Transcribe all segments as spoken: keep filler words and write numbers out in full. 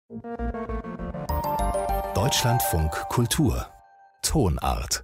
Deutschlandfunk Kultur Tonart.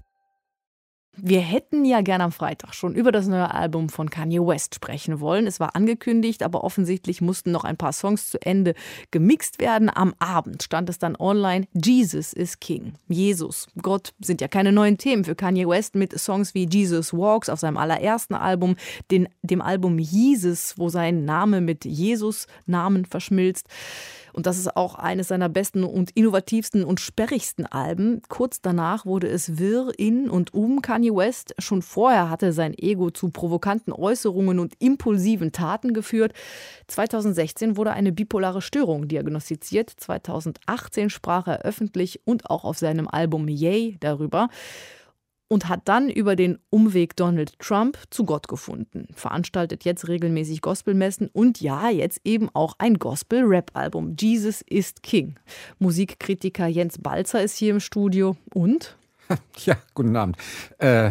Wir hätten ja gerne am Freitag schon über das neue Album von Kanye West sprechen wollen. Es war angekündigt, aber offensichtlich mussten noch ein paar Songs zu Ende gemixt werden. Am Abend stand es dann online: Jesus is King. Jesus, Gott sind ja keine neuen Themen für Kanye West, mit Songs wie Jesus Walks auf seinem allerersten Album, den, dem Album Jesus, wo sein Name mit Jesus Namen verschmilzt. Und das ist auch eines seiner besten und innovativsten und sperrigsten Alben. Kurz danach wurde es wirr in und um Kanye West. Schon vorher hatte sein Ego zu provokanten Äußerungen und impulsiven Taten geführt. zweitausendsechzehn wurde eine bipolare Störung diagnostiziert. zweitausendachtzehn sprach er öffentlich und auch auf seinem Album Yay darüber. Und hat dann über den Umweg Donald Trump zu Gott gefunden. Veranstaltet jetzt regelmäßig Gospelmessen und ja, jetzt eben auch ein Gospel-Rap-Album. Jesus is King. Musikkritiker Jens Balzer ist hier im Studio und? Ja, guten Abend. Äh,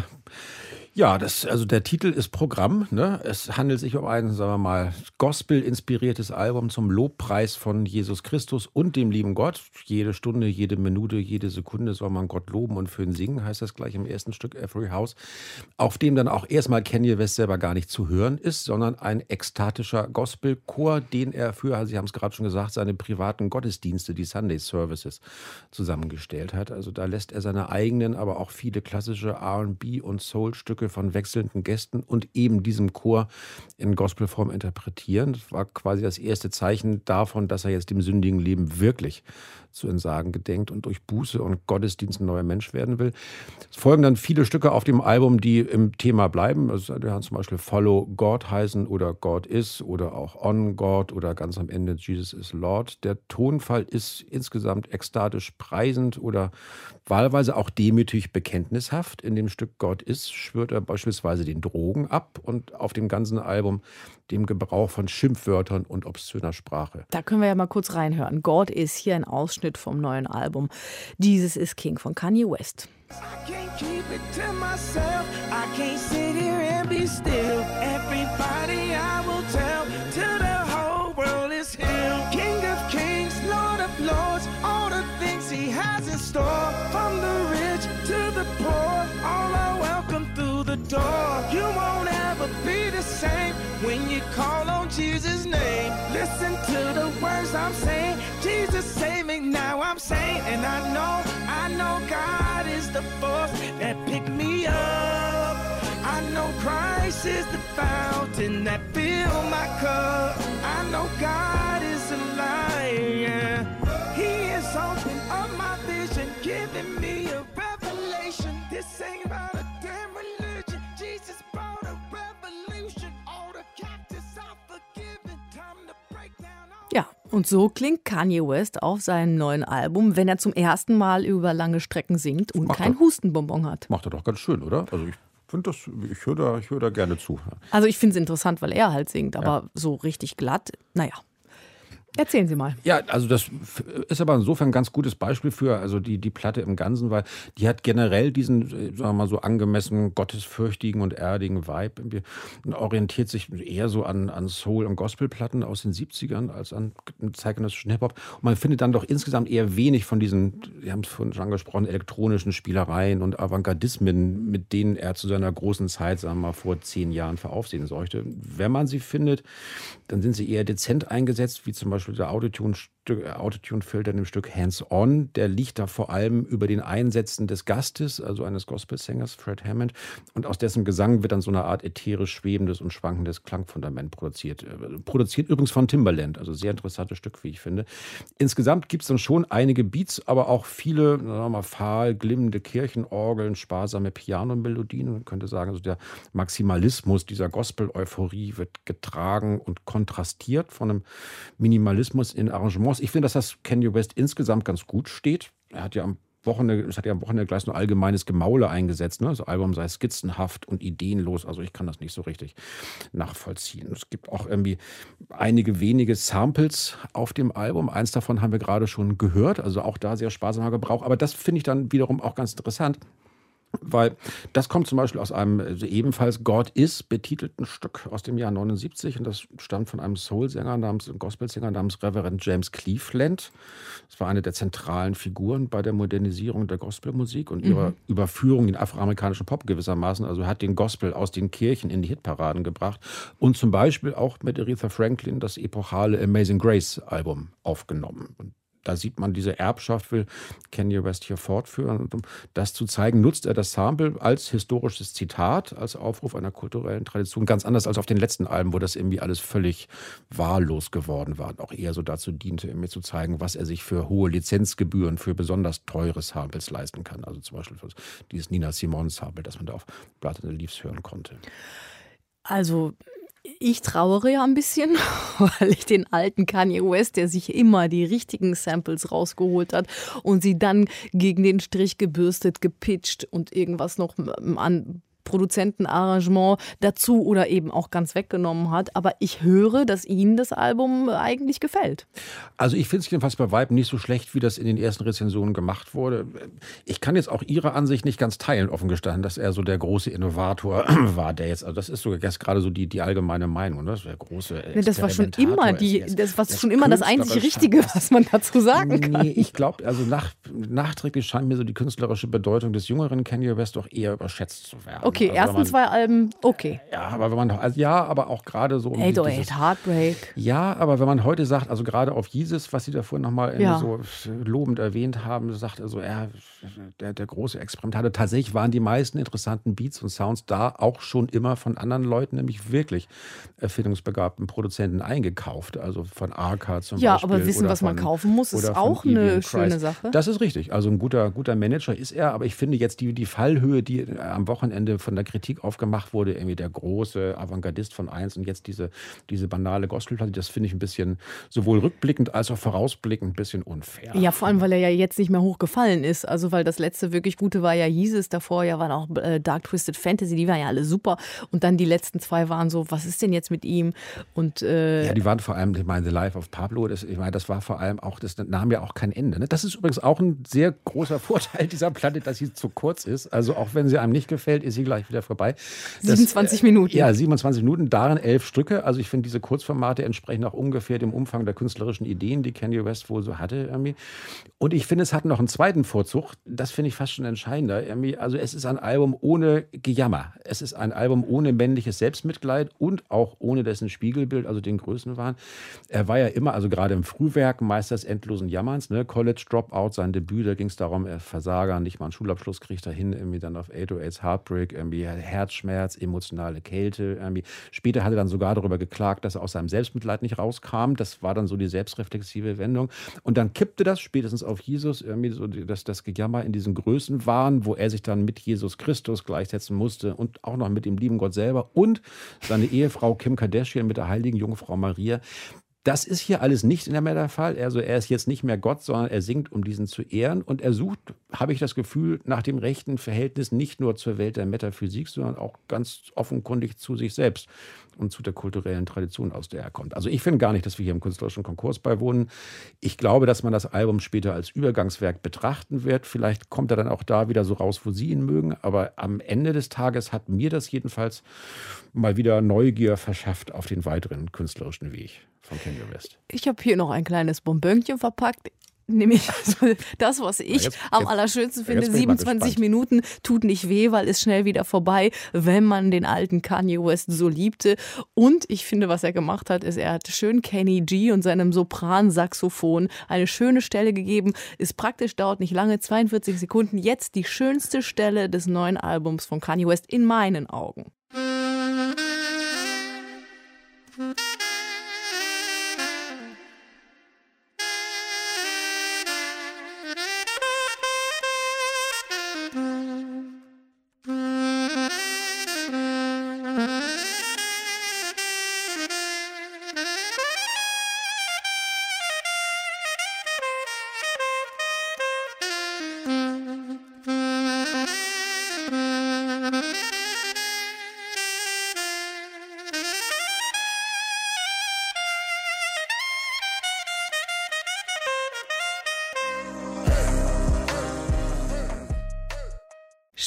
ja, das, also der Titel ist Programm. Ne? Es handelt sich um ein, sagen wir mal, Gospel-inspiriertes Album zum Lobpreis von Jesus Christus und dem lieben Gott. Jede Stunde, jede Minute, jede Sekunde soll man Gott loben und für ihn singen, heißt das gleich im ersten Stück Every House. Auf dem dann auch erstmal Kanye West selber gar nicht zu hören ist, sondern ein ekstatischer Gospelchor, den er für, also Sie haben es gerade schon gesagt, seine privaten Gottesdienste, die Sunday Services, zusammengestellt hat. Also da lässt er seine eigenen, aber auch viele klassische R und B und Soul-Stücke von wechselnden Gästen und eben diesem Chor in Gospelform interpretieren. Das war quasi das erste Zeichen davon, dass er jetzt dem sündigen Leben wirklich zu entsagen gedenkt und durch Buße und Gottesdienst ein neuer Mensch werden will. Es folgen dann viele Stücke auf dem Album, die im Thema bleiben. Also wir haben zum Beispiel Follow God heißen oder God is oder auch On God oder ganz am Ende Jesus is Lord. Der Tonfall ist insgesamt ekstatisch preisend oder wahlweise auch demütig bekenntnishaft. In dem Stück God is schwört er beispielsweise den Drogen ab und auf dem ganzen Album dem Gebrauch von Schimpfwörtern und obszöner Sprache. Da können wir ja mal kurz reinhören. God is, hier ein Ausschnitt vom neuen Album Jesus is King von Kanye West. I can't keep it to myself. I can't sit here and be still. Everybody I will tell, till the whole world is him. King of kings, Lord of lords, all the things he has in store. From the rich to the poor, all are welcome through the door. You won't ever be the same when you call on Jesus' name. Listen to the words I'm saying. Jesus save me, now I'm saying, and I know, I know God is the force that picked me up. I know Christ is the fountain that filled my cup. I know God is alive, yeah. He is opening up my vision, giving me a revelation. This ain't about a damn religion. Jesus brought a revolution. All the captives are forgiven. Time to break down all. Ja, und so klingt Kanye West auf seinem neuen Album, wenn er zum ersten Mal über lange Strecken singt und Macht kein er. Hustenbonbon hat. Macht er doch ganz schön, oder? Also ich finde das, ich höre da, ich höre da gerne zu. Also ich finde es interessant, weil er halt singt, aber ja. So richtig glatt, naja. Erzählen Sie mal. Ja, also das ist aber insofern ein ganz gutes Beispiel für also die, die Platte im Ganzen, weil die hat generell diesen, sagen wir mal so angemessen gottesfürchtigen und erdigen Vibe und orientiert sich eher so an, an Soul- und Gospelplatten aus den siebzigern als an zeitgenössischen Hip-Hop. Und man findet dann doch insgesamt eher wenig von diesen, wir haben es vorhin schon angesprochen, elektronischen Spielereien und Avantgardismen, mit denen er zu seiner großen Zeit, sagen wir mal, vor zehn Jahren für Aufsehen sorgte. Wenn man sie findet, dann sind sie eher dezent eingesetzt, wie zum Beispiel der Autotune-Filter in dem Stück Hands On, der liegt da vor allem über den Einsätzen des Gastes, also eines Gospelsängers, Fred Hammond, und aus dessen Gesang wird dann so eine Art ätherisch schwebendes und schwankendes Klangfundament produziert. Produziert übrigens von Timbaland, also sehr interessantes Stück, wie ich finde. Insgesamt gibt es dann schon einige Beats, aber auch viele, sagen wir mal, fahl glimmende Kirchenorgeln, sparsame Pianomelodien. Man könnte sagen, also der Maximalismus dieser Gospel-Euphorie wird getragen und kontrastiert von einem Minimalismus in Arrangements. Ich finde, dass das Kanye West insgesamt ganz gut steht. Er hat ja am Wochenende, es hat ja am Wochenende gleich so ein allgemeines Gemaule eingesetzt. Ne? Das Album sei skizzenhaft und ideenlos. Also ich kann das nicht so richtig nachvollziehen. Es gibt auch irgendwie einige wenige Samples auf dem Album. Eins davon haben wir gerade schon gehört. Also auch da sehr sparsamer Gebrauch. Aber das finde ich dann wiederum auch ganz interessant. Weil das kommt zum Beispiel aus einem also ebenfalls God Is betitelten Stück aus dem Jahr neunundsiebzig und das stammt von einem Soul-Sänger namens, Gospelsänger namens Reverend James Cleveland. Das war eine der zentralen Figuren bei der Modernisierung der Gospelmusik und ihrer mhm. Überführung in afroamerikanischen Pop gewissermaßen. Also hat den Gospel aus den Kirchen in die Hitparaden gebracht und zum Beispiel auch mit Aretha Franklin das epochale Amazing Grace Album aufgenommen. Und da sieht man, diese Erbschaft will Kanye West hier fortführen. Und um das zu zeigen, nutzt er das Sample als historisches Zitat, als Aufruf einer kulturellen Tradition. Ganz anders als auf den letzten Alben, wo das irgendwie alles völlig wahllos geworden war. Und auch eher so dazu diente, mir zu zeigen, was er sich für hohe Lizenzgebühren für besonders teure Samples leisten kann. Also zum Beispiel für dieses Nina Simone Sample, das man da auf Blood and the Leaves hören konnte. Also ich trauere ja ein bisschen, weil ich den alten Kanye West, der sich immer die richtigen Samples rausgeholt hat und sie dann gegen den Strich gebürstet, gepitcht und irgendwas noch an Produzentenarrangement dazu oder eben auch ganz weggenommen hat. Aber ich höre, dass Ihnen das Album eigentlich gefällt. Also ich finde es jedenfalls bei Vibe nicht so schlecht, wie das in den ersten Rezensionen gemacht wurde. Ich kann jetzt auch Ihre Ansicht nicht ganz teilen, offen gestanden, dass er so der große Innovator war, der jetzt, also das ist sogar gerade so die, die allgemeine Meinung, ne? Das der große ja, das war schon immer die, das war schon immer das einzig Richtige, was man dazu sagen kann. Nee, ich glaube, also nach, nachträglich scheint mir so die künstlerische Bedeutung des jüngeren Kanye West doch eher überschätzt zu werden. Okay, also ersten man, zwei Alben, okay. Ja, aber wenn man, also ja, aber auch gerade so um eight oh dieses, eight, Heartbreak. Ja, aber wenn man heute sagt, also gerade auf Jesus, was Sie da vorhin nochmal ja. so lobend erwähnt haben, sagt also, er, der, der große Experimentale, tatsächlich waren die meisten interessanten Beats und Sounds da auch schon immer von anderen Leuten, nämlich wirklich erfindungsbegabten Produzenten eingekauft, also von Arca zum ja, Beispiel. Ja, aber wissen, was man von, kaufen muss, ist auch eine schöne Sache. Das ist richtig, also ein guter, guter Manager ist er, aber ich finde jetzt die, die Fallhöhe, die am Wochenende von der Kritik aufgemacht wurde, irgendwie der große Avantgardist von eins und jetzt diese, diese banale Gospelplatte, das finde ich ein bisschen sowohl rückblickend als auch vorausblickend ein bisschen unfair. Ja, vor allem, weil er ja jetzt nicht mehr hochgefallen ist. Also, weil das letzte wirklich Gute war ja Jesus, davor ja waren auch äh, Dark Twisted Fantasy, die waren ja alle super. Und dann die letzten zwei waren so, was ist denn jetzt mit ihm? Und, äh ja, die waren vor allem, ich meine, The Life of Pablo, das, ich meine, das war vor allem auch, das nahm ja auch kein Ende. Ne? Das ist übrigens auch ein sehr großer Vorteil dieser Platte, dass sie zu kurz ist. Also auch wenn sie einem nicht gefällt, ist sie gleich wieder vorbei. Das, siebenundzwanzig Minuten. Ja, siebenundzwanzig Minuten, darin elf Stücke. Also ich finde, diese Kurzformate entsprechen auch ungefähr dem Umfang der künstlerischen Ideen, die Kanye West wohl so hatte. Irgendwie. Und ich finde, es hat noch einen zweiten Vorzug. Das finde ich fast schon entscheidender. Irgendwie. Also es ist ein Album ohne Gejammer. Es ist ein Album ohne männliches Selbstmitleid und auch ohne dessen Spiegelbild, also den Größenwahn. Er war ja immer, also gerade im Frühwerk, Meister des endlosen Jammerns. Ne? College Dropout, sein Debüt, da ging es darum, er Versager, nicht mal einen Schulabschluss kriegt er hin, irgendwie dann auf eight oh eight Heartbreak, irgendwie Herzschmerz, emotionale Kälte. Irgendwie. Später hat er dann sogar darüber geklagt, dass er aus seinem Selbstmitleid nicht rauskam. Das war dann so die selbstreflexive Wendung. Und dann kippte das spätestens auf Jesus, irgendwie so das, das Gejammer in diesen Größenwahn, wo er sich dann mit Jesus Christus gleichsetzen musste und auch noch mit dem lieben Gott selber und seine Ehefrau Kim Kardashian mit der heiligen Jungfrau Maria. Das ist hier alles nicht mehr der Fall. Also er ist jetzt nicht mehr Gott, sondern er singt, um diesen zu ehren. Und er sucht, habe ich das Gefühl, nach dem rechten Verhältnis nicht nur zur Welt der Metaphysik, sondern auch ganz offenkundig zu sich selbst und zu der kulturellen Tradition, aus der er kommt. Also ich finde gar nicht, dass wir hier im künstlerischen Konkurs beiwohnen. Ich glaube, dass man das Album später als Übergangswerk betrachten wird. Vielleicht kommt er dann auch da wieder so raus, wo Sie ihn mögen. Aber am Ende des Tages hat mir das jedenfalls mal wieder Neugier verschafft auf den weiteren künstlerischen Weg von Kanye West. Ich habe hier noch ein kleines Bonbönchen verpackt. Nämlich also das, was ich jetzt, am jetzt, allerschönsten finde, jetzt siebenundzwanzig Minuten, tut nicht weh, weil ist schnell wieder vorbei, wenn man den alten Kanye West so liebte. Und ich finde, was er gemacht hat, ist, er hat schön Kenny G und seinem Sopran-Saxophon eine schöne Stelle gegeben. Ist praktisch, dauert nicht lange, zweiundvierzig Sekunden. Jetzt die schönste Stelle des neuen Albums von Kanye West in meinen Augen.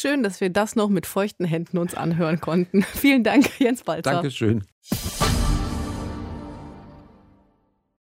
schön, dass wir das noch mit feuchten Händen uns anhören konnten. Vielen Dank, Jens Balzer. Dankeschön.